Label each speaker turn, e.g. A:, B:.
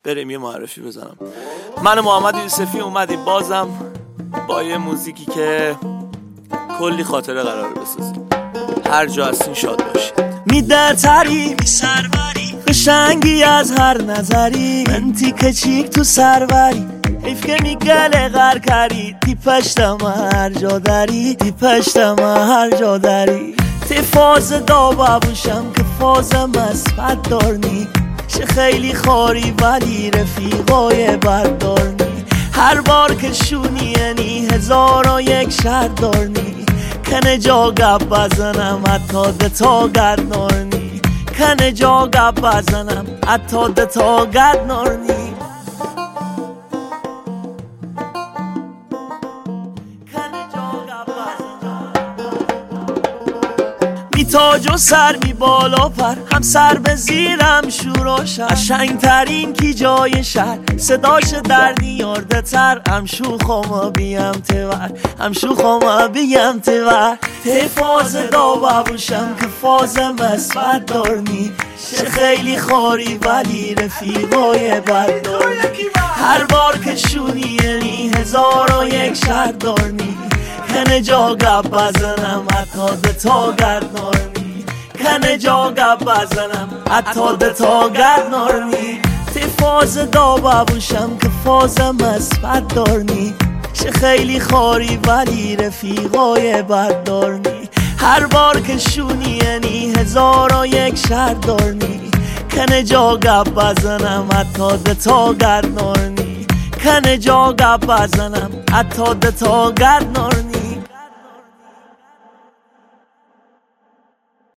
A: بریم یه معرفی بزنم. من محمد یوسفی اومدیم بازم با یه موزیکی که کلی خاطره قراره بسازیم. هر جا هستین شاد باشید. میدرتری می سروری قشنگی از هر نظری، انتی کچیک تو سروری حیف که میگله غر کردی، تی پشتم هر جا داری، تی پشتم هر جا داری. تی فاز دا بابوشم که فازم از بد دارنی، چه خیلی خاری ولی رفیقای بردارنی. هر بار که شونی یعنی 1001 شهر دارنی، کنه جا گب بزنم حتی دتا گردنارنی، کنه جا گب بزنم حتی دتا گردنارنی. می تاج و سر می بالا پر، هم سر به زیرم شوراش، قشنگ ترین کی جای شهر، صداش در نیارده تر. هم شوخم بیم تور، هم شوخم بیم تور. تی فاز دا بابوشم که فازم اسفت دارنی، چه خیلی خاری ولی رفیقای بردارنی. هر بار که شونی یعنی 1001 شهر دارنی، کنه جا گب بزنم حتی دتا گردنارنی، کنه جا گب بزنم حتی دتا گردنارنی. تی فاز دا بابوشم که فازم اسفت دارنی، چه خیلی خاری ولی رفیقای بردارنی. هر بار که شونی یعنی 1001 شهر دارنی، کنه جا گب بزنم حتی دتا گردنارنی، کنه جا گب بزنم حتی دتا گردنارنی.